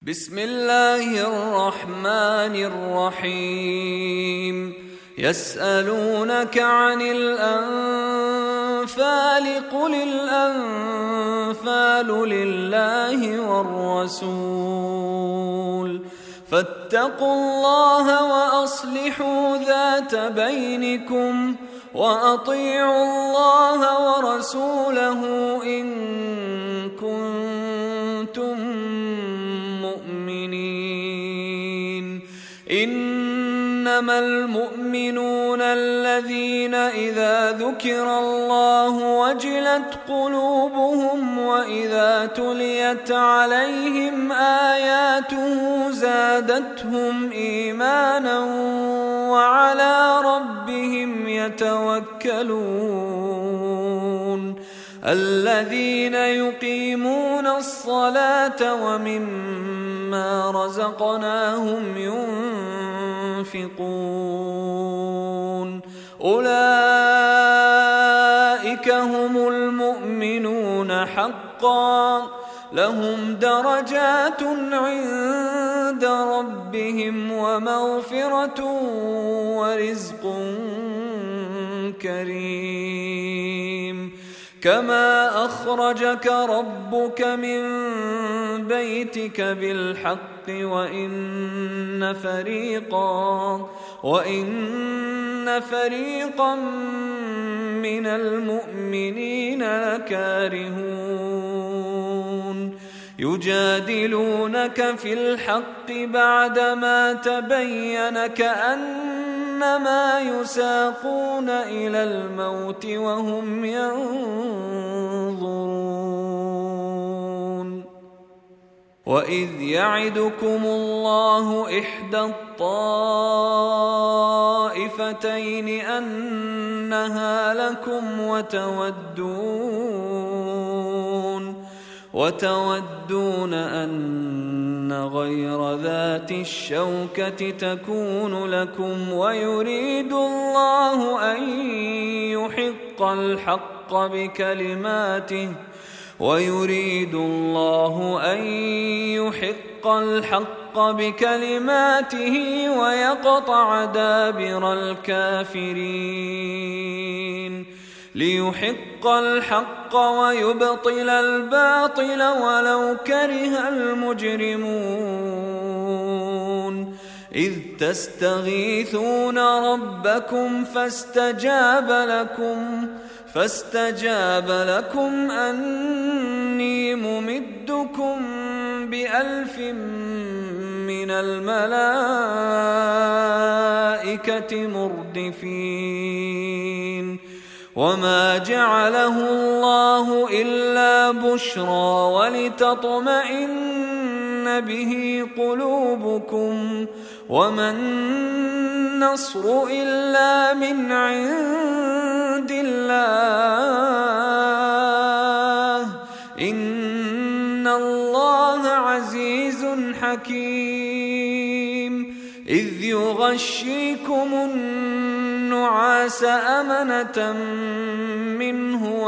بسم الله الرحمن الرحيم يسألونك عن الأنفال قل الأنفال لله والرسول فاتقوا الله وأصلحوا ذات بينكم وأطيعوا الله ورسوله إن كنتم مؤمنين. إنما المؤمنون الذين إذا ذكر الله وجلت قلوبهم وإذا تليت عليهم آياته زادتهم إيمانا وعلى ربهم يتوكلون. الذين يقيمون الصلاة ومما رزقناهم ينفقون أولئك هم المؤمنون حقا لهم درجات عند ربهم ومغفرة ورزق كريم. كما أخرجك ربك من بيتك بالحق وإن فريقا من المؤمنين لكارهون يجادلونك في الحق بعدما تبين كأنما يساقون إلى الموت وهم ينظرون. وإذ يعدكم الله إحدى الطائفتين أنها لكم وتودون أن غير ذات الشوكة تكون لكم ويريد الله أن يحق الحق بكلماته ويقطع دابر الكافرين. ليحق الحق ويبطل الباطل ولو كره المجرمون. إذ تستغيثون ربكم فاستجاب لكم أني ممدكم ب1000 من الملائكة مردفين. وما جعله الله إلا بشرى ولتطمئن به قلوبكم وما النصر إلا من عند الله إن الله عزيز حكيم. إذ يغشيكم النعاس أمنة منه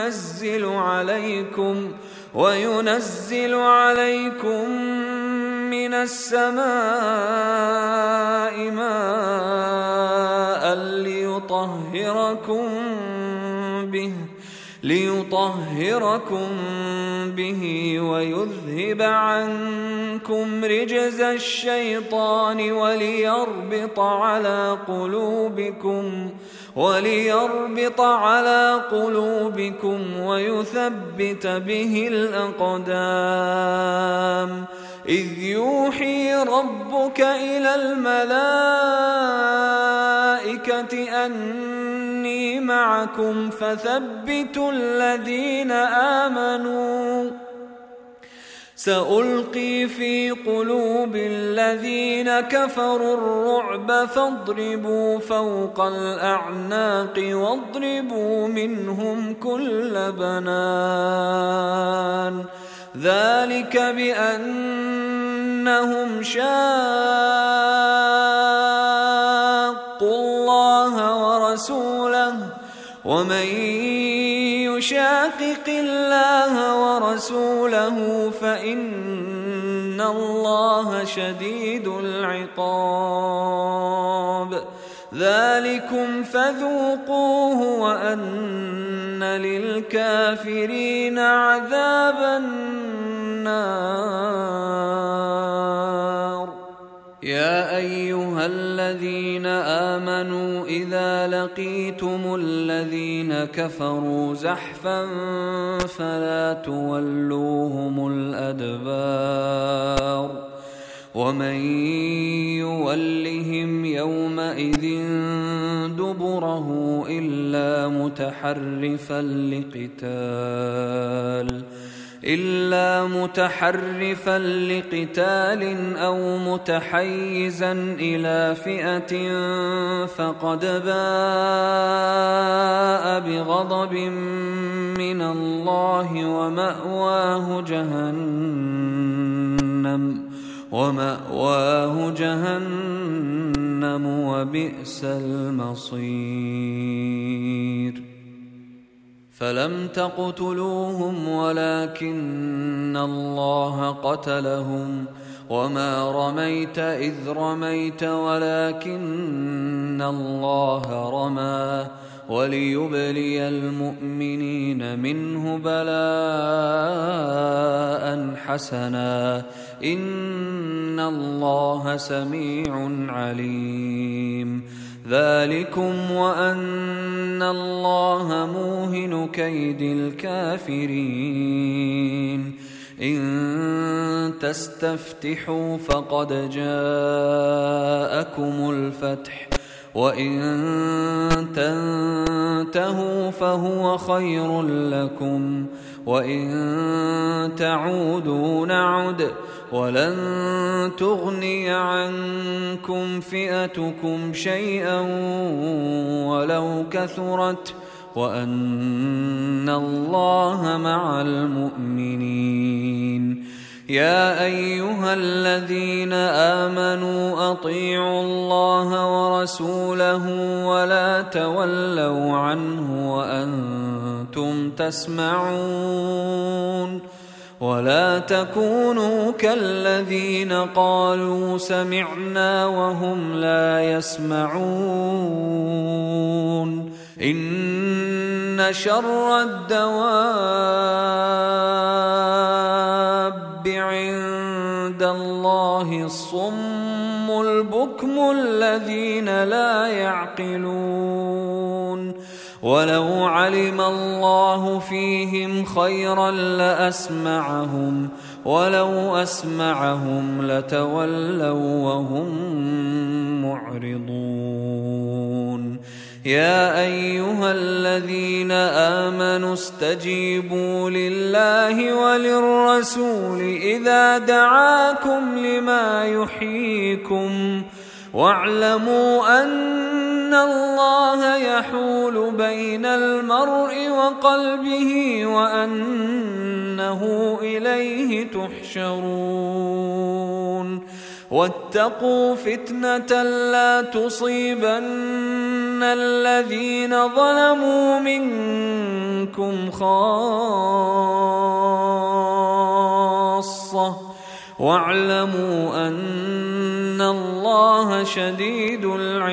وينزل عليكم من السماء ماء ليطهركم به ويذهب عنكم رجز الشيطان وليربط على قلوبكم ويثبت به الأقدام. إذ يوحي ربك إلى الملائكة أني معكم فثبتوا الذين آمنوا سألقي في قلوب الذين كفروا الرعب فاضربوا فوق الأعناق واضربوا منهم كل بنان. ذلك بأنهم شاقوا الله ورسوله ومن يشاقق الله ورسوله فإن إن الله شديد العقاب. ذلكم فذوقوه وأن للكافرين عذاب النار. يا أيها الذين آمنوا إذا لقيتم الذين كفروا زحفا فلا تولوهم الأدبار ومن يولهم يومئذ دبره إلا متحرفا لقتال أو متحيزا إلى فئة فقد باء بغضب من الله ومأواه جهنم وبئس المصير. فلم تقتلوهم ولكن الله قتلهم وما رميت إذ رميت ولكن الله رمى وليبلي المؤمنين منه بلاء حسنا إن الله سميع عليم. ذلكم وأن الله موهن كيد الكافرين. إن تستفتحوا فقد جاءكم الفتح وإن تنتهوا فهو خير لكم وإن تعودوا نعد ولن تغني عنكم فئتكم شيئا ولو كثرت وأن الله مع المؤمنين. يا أيها الذين آمنوا أطيعوا الله ورسوله ولا تولوا عنه وأنتم تسمعون ولا تكونوا كالذين قالوا سمعنا وهم لا يسمعون. إن شر الدواب عند الله الصم البكم الذين لا يعقلون. ولو علم الله فيهم خيرا لأسمعهم ولو أسمعهم لتولوا وهم معرضون. يا أيها الذين آمنوا استجيبوا لله وللرسول إذا دعاكم لما يحييكم واعلموا أن الله يحول بين المرء وقلبه وأنه إليه تحشرون. واتقوا فتنة لا تصيبن الذين ظلموا منكم خاصة واعلموا أن الله شديد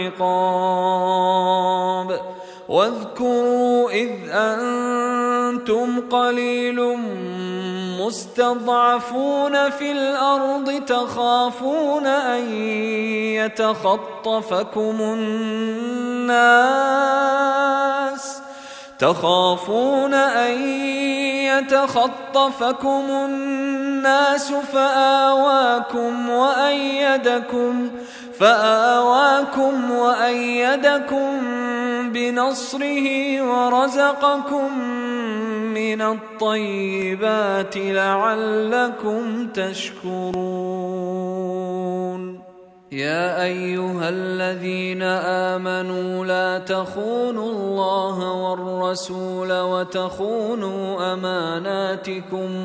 العقاب. واذكروا إذ أنتم قليل مستضعفون في الأرض تخافون أن يتخطفكم الناس فآواكم وأيدكم بنصره ورزقكم من الطيبات لعلكم تشكرون. يا أيها الذين آمنوا لا تخونوا الله والرسول وتخونوا أماناتكم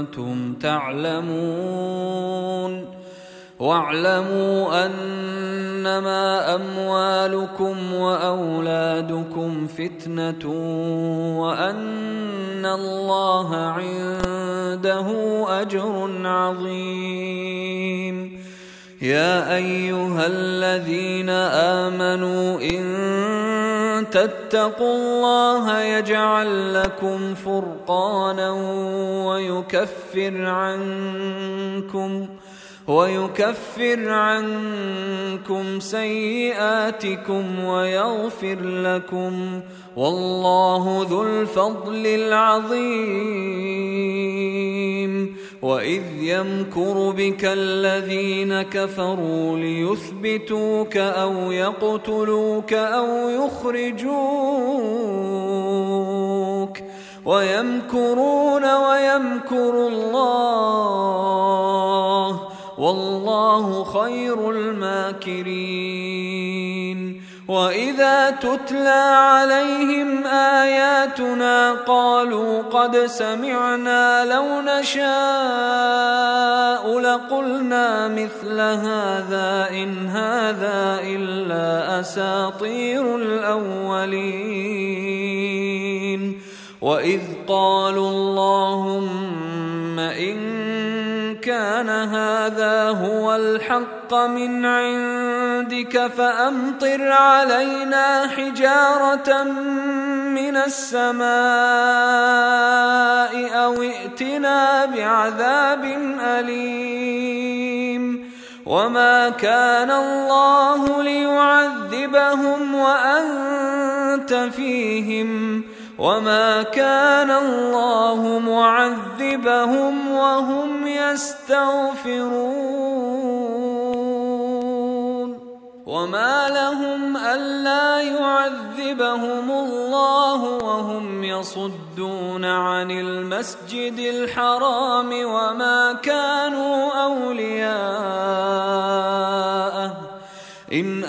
وأنتم تعلمون. واعلموا أن إنما أموالكم وأولادكم فتنة وأن الله عنده أجر عظيم. يا أيها الذين آمنوا إن تتقوا الله يجعل لكم فرقانا ويكفر عنكم سيئاتكم ويغفر لكم، والله ذو الفضل العظيم. وإذ يمكر بك الذين كفروا ليثبتوك أو يقتلوك أو يخرجوك ويمكرون ويمكر الله والله خير الماكرين. وإذا تتلى عليهم آياتنا قالوا قد سمعنا لو نشاء لقلنا مثل هذا إن هذا إلا أساطير الأولين. وإذ قالوا اللهم إن كان هذا هو الحق من عندك فأمطر علينا حجارة من السماء أو ائتنا بعذاب أليم. وما كان الله ليعذبهم وأنت فيهم وما كان الله معذبهم وهم يستغفرون. وما لهم ألا يعذبهم الله وهم يصدون عن المسجد الحرام وما كانوا أولياءه إن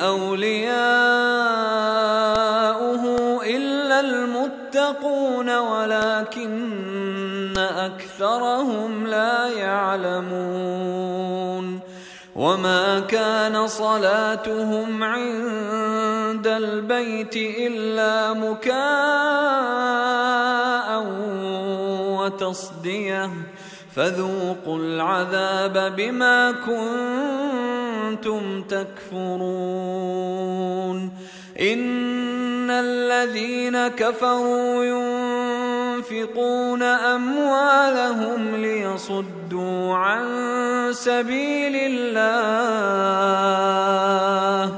أولياؤه إلا المتقون ولكن أكثرهم لا يعلمون. وما كان صلاتهم عند البيت إلا مكاء وتصدية فذوقوا العذاب بما كنتم تكفرون. إن الذين كفروا ينفقون أموالهم ليصدوا عن سبيل الله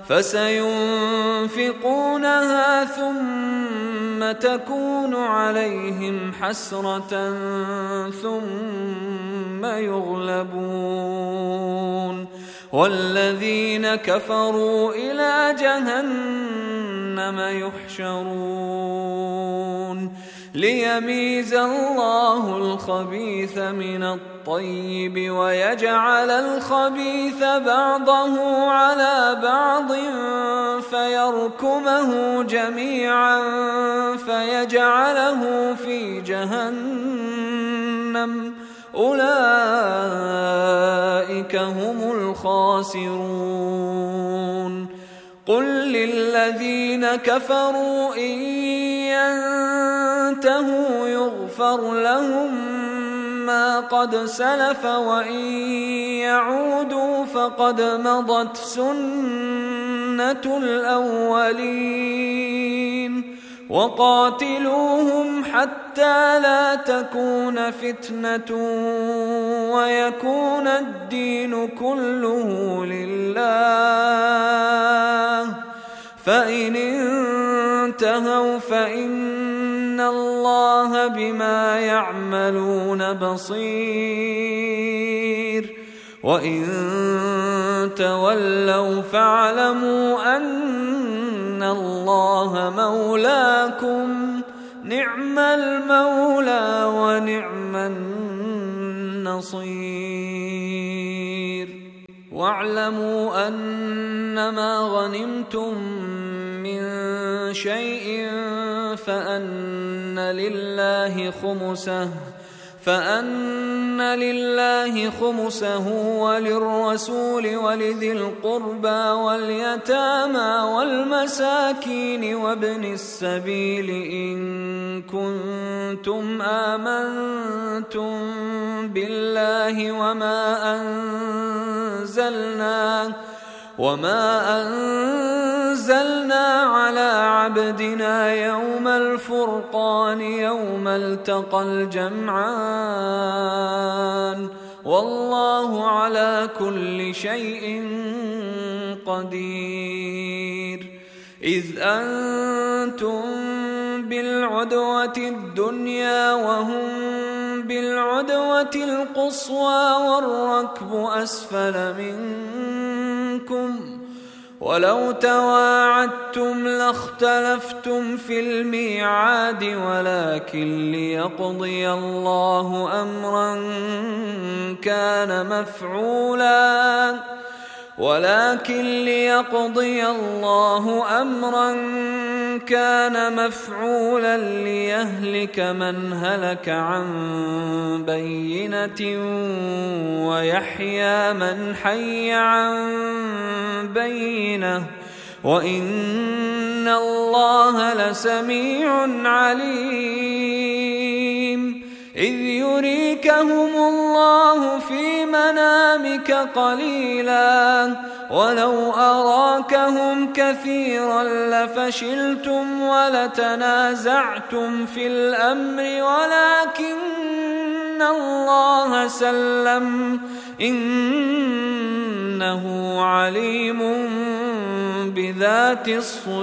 فسينفقونها ثم تكون عليهم حسرة ثم يغلبون والذين كفروا إلى جهنم يحشرون ليميز الله الخبيث من الطيب ويجعل الخبيث بعضه على بعض فيركمه جميعا فيجعله في جهنم أولئك هم الخاسرون. قل للذين كفروا إن ينتهوا يغفر لهم ما قد سلف وإن يعودوا فقد مضت سنة الأولين. وقاتلوهم حتى لا تكون فتنة ويكون الدين كله لله فإن انتهوا فإن الله بما يعملون بصير وإن تولوا فاعلموا أن الله مولاكم نعم المولى ونعم النصير. واعلموا أنما غنمتم من شيء فأن لله خمسه فأن لله خمسه وللرسول ولذي القربى واليتامى والمساكين وابن السبيل إن كنتم آمنتم بالله وما أنزلنا على عبدنا يوم الفرقان يوم التقى الجمعان والله على كل شيء قدير. إذ أنتم بالعدوة الدنيا وهم بالعدوة القصوى والركب أسفل منكم ولو تواعدتم لاختلفتم في الميعاد ولكن ليقضي الله أمرا كان مفعولا ليهلك من هلك عن بينة ويحيى من حي عن بينة وإن الله لسميع عليم. إذ يريكهم الله في منامك قليلا ولو أراكهم كثيرا لفشلتم ولتنازعتم في الأمر ولكن الله سلم إنه عليم بذات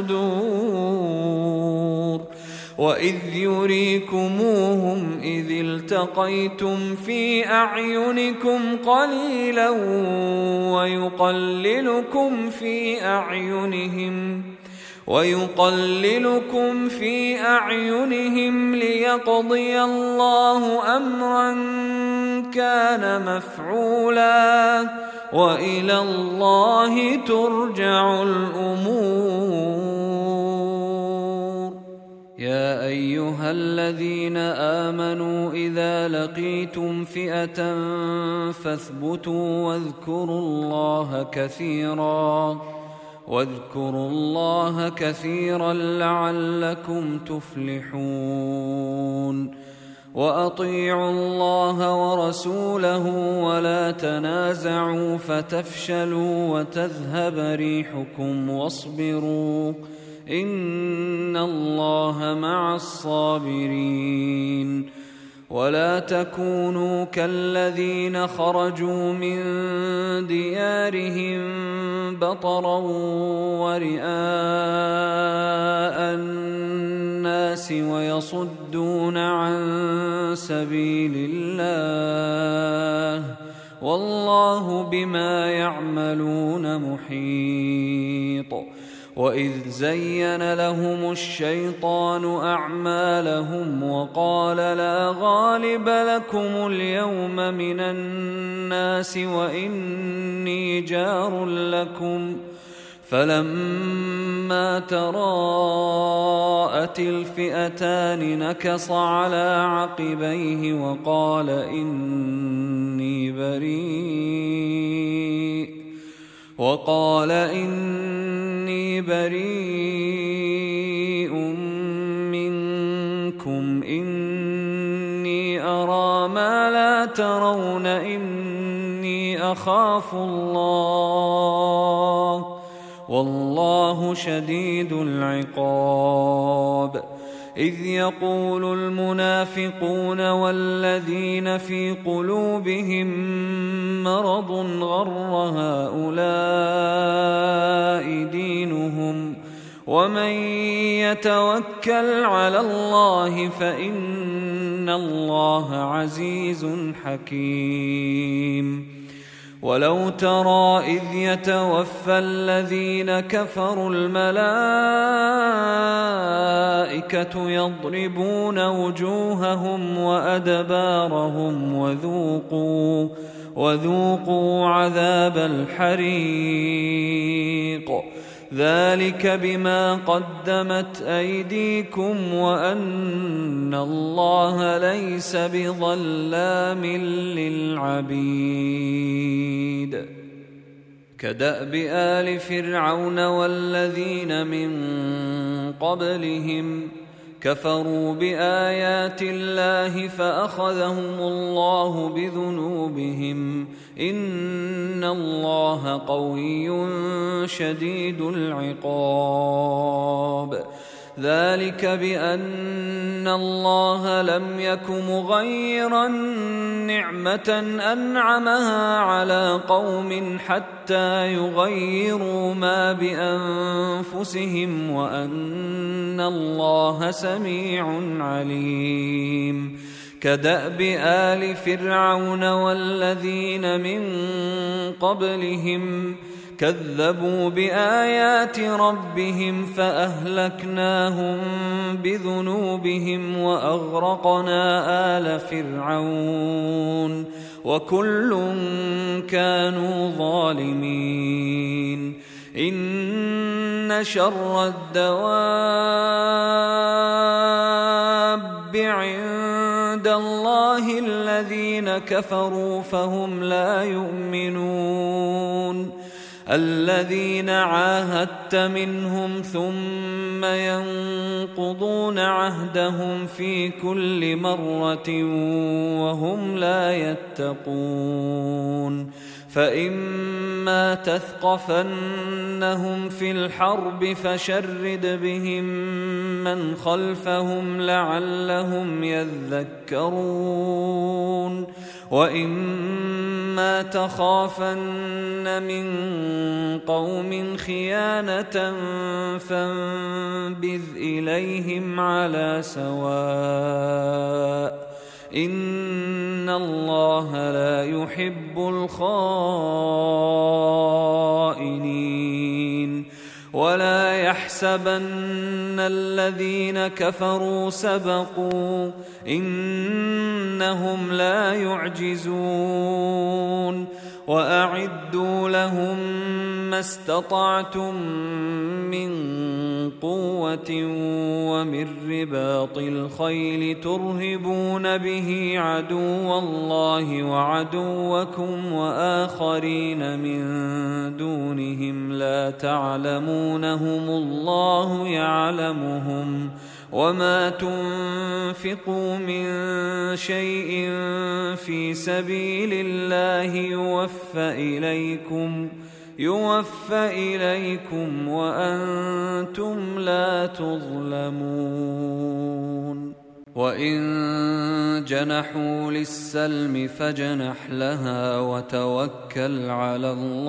الصدور. وإذ يريكموهم إذ التقيتم في أعينكم قليلا ويقللكم في أعينهم ليقضي الله أمرا كان مفعولا وإلى الله ترجع الأمور. يا أيها الذين آمنوا إذا لقيتم فئة فاثبتوا واذكروا الله كثيرا لعلكم تفلحون. وأطيعوا الله ورسوله ولا تنازعوا فتفشلوا وتذهب ريحكم واصبروا إن الله مع الصابرين. ولا تكونوا كالذين خرجوا من ديارهم بطرا ورئاء الناس ويصدون عن سبيل الله والله بما يعملون محيط. وإذ زين لهم الشيطان أعمالهم وقال لا غالب لكم اليوم من الناس وإني جار لكم فلما تراءت الفئتان نكص على عقبيه وقال إني بريء منكم إني أرى ما لا ترون إني أخاف الله والله شديد العقاب. إذ يقول المنافقون والذين في قلوبهم مرض غر هؤلاء دينهم ومن يتوكل على الله فإن الله عزيز حكيم. ولو ترى إذ يتوفى الذين كفروا الملائكة يضربون وجوههم وأدبارهم وذوقوا عذاب الحريق ذلك بما قدمت أيديكم وأن الله ليس بظلام للعبيد. كدأب آل فرعون والذين من قبلهم كفروا بآيات الله فأخذهم الله بذنوبهم إن الله قوي شديد العقاب. ذلك بأن الله لم يك مغيرا نعمة أنعمها على قوم حتى يغيروا ما بأنفسهم وأن الله سميع عليم. كدأب آل فرعون والذين من قبلهم كذبوا بآيات ربهم فأهلكناهم بذنوبهم وأغرقنا آل فرعون وكل كانوا ظالمين. إن شر الدواب عند الله الذين كفروا فهم لا يؤمنون. الذين عاهدت منهم ثم ينقضون عهدهم في كل مرة وهم لا يتقون. فإما تثقفنهم في الحرب فشرد بهم من خلفهم لعلهم يذكرون. وإما تخافن من قوم خيانة فانبذ إليهم على سواء إن الله لا يحب الخائنين. ولا يحسبن الذين كفروا سبقوا إنهم لا يعجزون. وأعدوا لهم ما استطعتم من قوة ومن رباط الخيل ترهبون به عدو الله وعدوكم وآخرين من دونهم لا تعلمونهم الله يعلمهم. وما تنفقوا من شيء في سبيل الله يوفى إليكم وأنتم لا تظلمون. وإن جنحوا للسلم فاجنح لها وتوكل على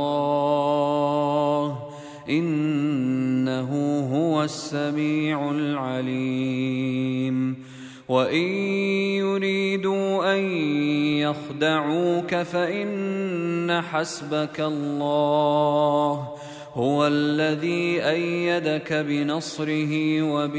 الله إنه هو السميع العليم. وإن يريدوا أن يخدعوك فإن حسبك الله هو الذي أيدك بنصره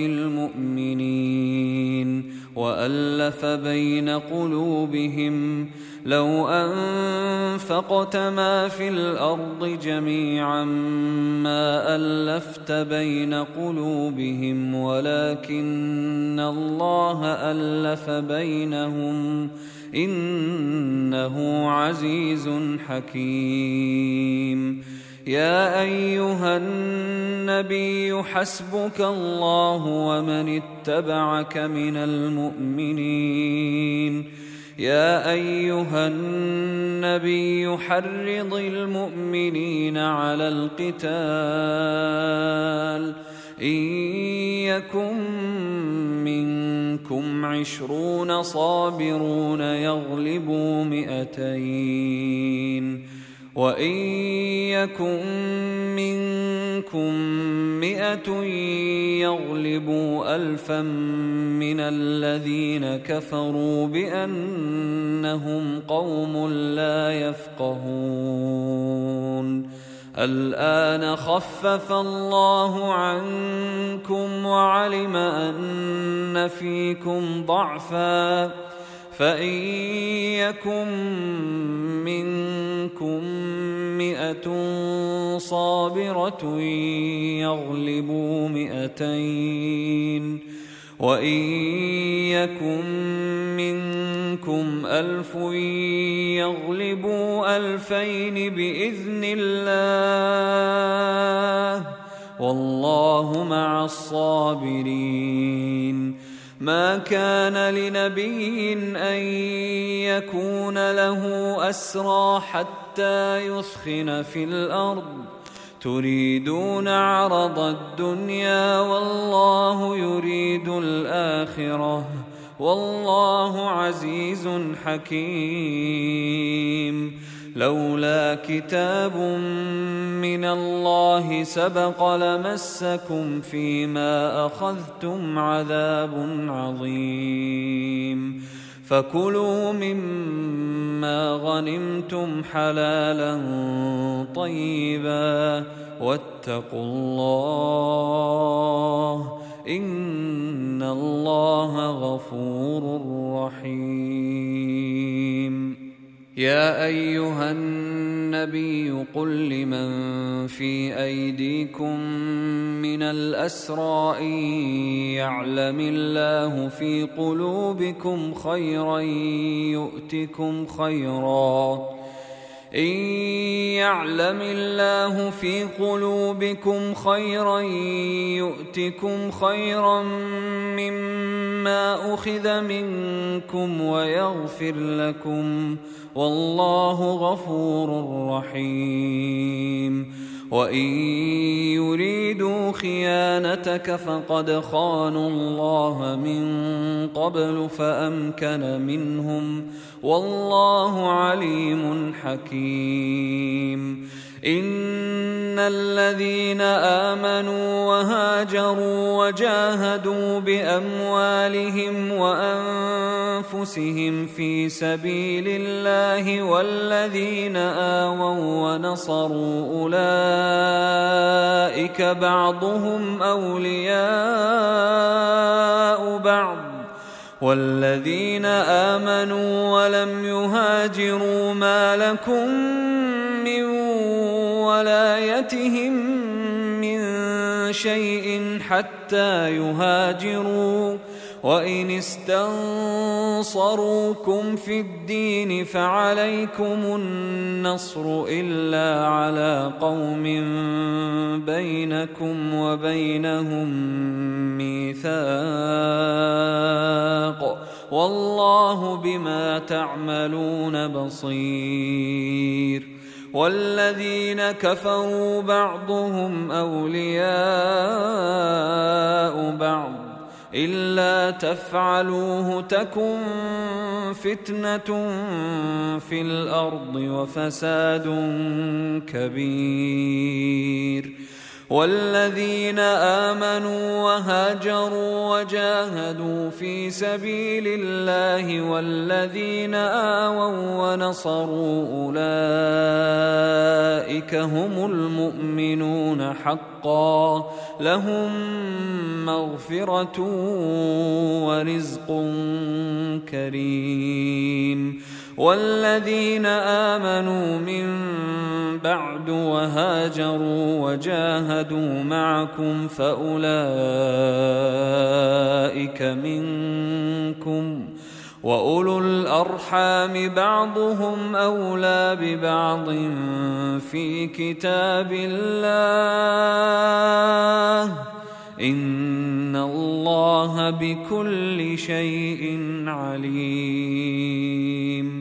وبالمؤمنين وألف بين قلوبهم لو أنفقت ما في الأرض جميعا ما ألفت بين قلوبهم ولكن الله ألف بينهم إنه عزيز حكيم. يا أيها النبي حسبك الله ومن اتبعك من المؤمنين. يا أيها النبي حرض المؤمنين على القتال إن يكن منكم 20 صابرون يغلبوا 200 وإن يكن منكم 100 يغلبوا 1000 من الذين كفروا بأنهم قوم لا يفقهون. الآن خفف الله عنكم وعلم أن فيكم ضعفا فإن يكن منكم مئة صابرة يغلبوا 200 وإن يكن منكم 1000 يغلبوا 2000 بإذن الله والله مع الصابرين. ما كان لنبي أن يكون له أسرى حتى يثخن في الأرض تريدون عرض الدنيا والله يريد الآخرة والله عزيز حكيم. لولا كتاب من الله سبق لمسكم فيما أخذتم عذاب عظيم. فكلوا مما غنمتم حلالا طيبا واتقوا الله إن الله غفور رحيم. يا أيها النبي قل لمن في أيديكم من الأسرى إن يعلم الله في قلوبكم خيرا يؤتكم خيرا مما أخذ منكم ويغفر لكم والله غفور رحيم. وإن يريدوا خيانتك فقد خانوا الله من قبل فأمكن منهم والله عليم حكيم. إن الذين آمنوا وهاجروا وجاهدوا بأموالهم وأنفسهم في سبيل الله والذين آووا ونصروا أولئك بعضهم أولياء بعض والذين آمنوا ولم يهاجروا ما لكم من ولايتهم من شيء حتى يهاجروا وإن استنصروكم في الدين فعليكم النصر إلا على قوم بينكم وبينهم ميثاق والله بما تعملون بصير. والذين كفروا بعضهم أولياء بعض إلا تفعلوه تكن فتنة في الأرض وفساد كبير. والذين آمنوا وهاجروا وجاهدوا في سبيل الله والذين آووا ونصروا أولئك هم المؤمنون حقا لهم مغفرة ورزق كريم. والذين آمنوا من بعد وهاجروا وجاهدوا معكم فأولئك منكم وأولو الأرحام بعضهم أولى ببعض في كتاب الله إن الله بكل شيء عليم.